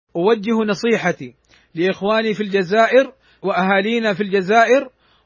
أوجه نصيحتي لإخواني في الجزائر وأهالينا في الجزائر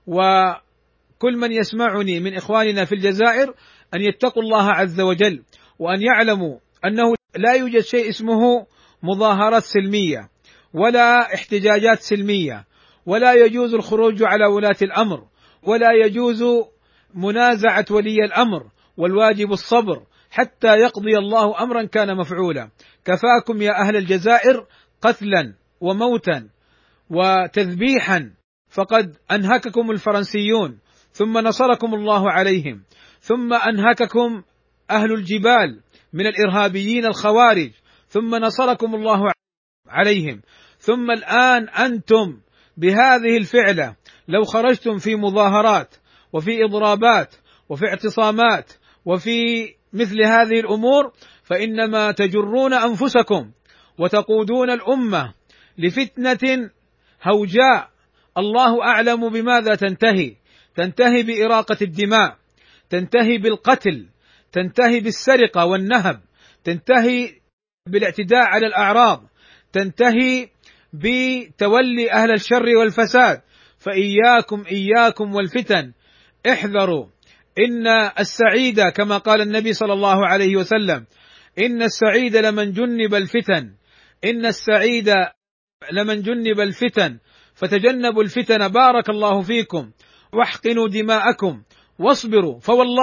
وكل من يسمعني من إخواننا في الجزائر أن يتقوا الله عز وجل، وأن يعلموا أنه لا يوجد شيء اسمه مظاهرات سلمية ولا احتجاجات سلمية، ولا يجوز الخروج على ولاة الأمر، ولا يجوز منازعة ولي الأمر، والواجب الصبر حتى يقضي الله أمرا كان مفعولا. كفاكم يا أهل الجزائر قتلا وموتا وتذبيحا، فقد أنهككم الفرنسيون ثم نصركم الله عليهم، ثم أنهككم أهل الجبال من الإرهابيين الخوارج ثم نصركم الله عليهم، ثم الآن أنتم بهذه الفعلة لو خرجتم في مظاهرات وفي إضرابات وفي اعتصامات وفي مثل هذه الأمور فإنما تجرون أنفسكم وتقودون الأمة لفتنة هوجاء الله أعلم بماذا تنتهي بإراقة الدماء، تنتهي بالقتل، تنتهي بالسرقة والنهب، تنتهي بالاعتداء على الأعراض، تنتهي بتولي أهل الشر والفساد. فإياكم والفتن، احذروا. إن السعيد كما قال النبي صلى الله عليه وسلم: إن السعيد لمن جنب الفتن، إن السعيد لمن جنب الفتن، فتجنبوا الفتن بارك الله فيكم، واحقنوا دماءكم واصبروا.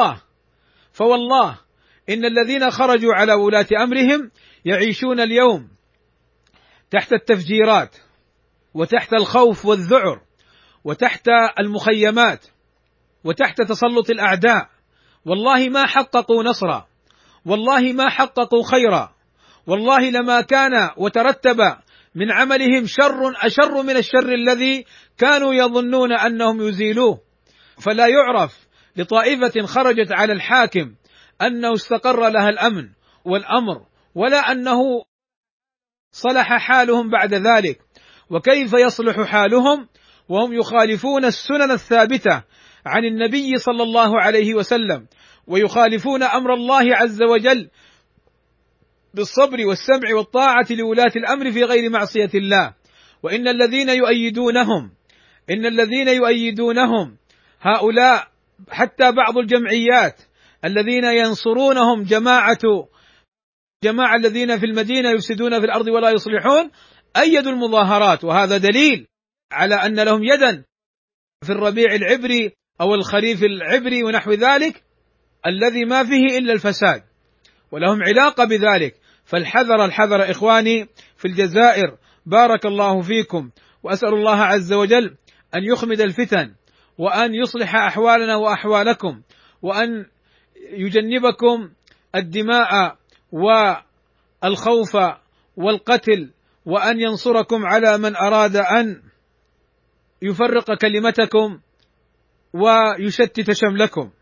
فوالله إن الذين خرجوا على ولاة أمرهم يعيشون اليوم تحت التفجيرات وتحت الخوف والذعر وتحت المخيمات وتحت تسلط الأعداء، والله ما حققوا نصرا، والله ما حققوا خيرا، والله لما كان وترتب من عملهم شر أشر من الشر الذي كانوا يظنون أنهم يزيلوه. فلا يعرف لطائفة خرجت على الحاكم أنه استقر لها الأمن والأمر، ولا أنه صلح حالهم بعد ذلك. وكيف يصلح حالهم وهم يخالفون السنن الثابتة عن النبي صلى الله عليه وسلم، ويخالفون أمر الله عز وجل بالصبر والسمع والطاعة لولاة الأمر في غير معصية الله. وإن الذين يؤيدونهم هؤلاء حتى بعض الجمعيات الذين ينصرونهم جماعة الذين في المدينة يفسدون في الأرض ولا يصلحون، أيدوا المظاهرات، وهذا دليل على أن لهم يدا في الربيع العبري أو الخريف العبري ونحو ذلك الذي ما فيه إلا الفساد، ولهم علاقة بذلك. الحذر إخواني في الجزائر، بارك الله فيكم، وأسأل الله عز وجل أن يخمد الفتن، وأن يصلح أحوالنا وأحوالكم، وأن يجنبكم الدماء والخوف والقتل، وأن ينصركم على من أراد أن يفرق كلمتكم ويشتت شملكم.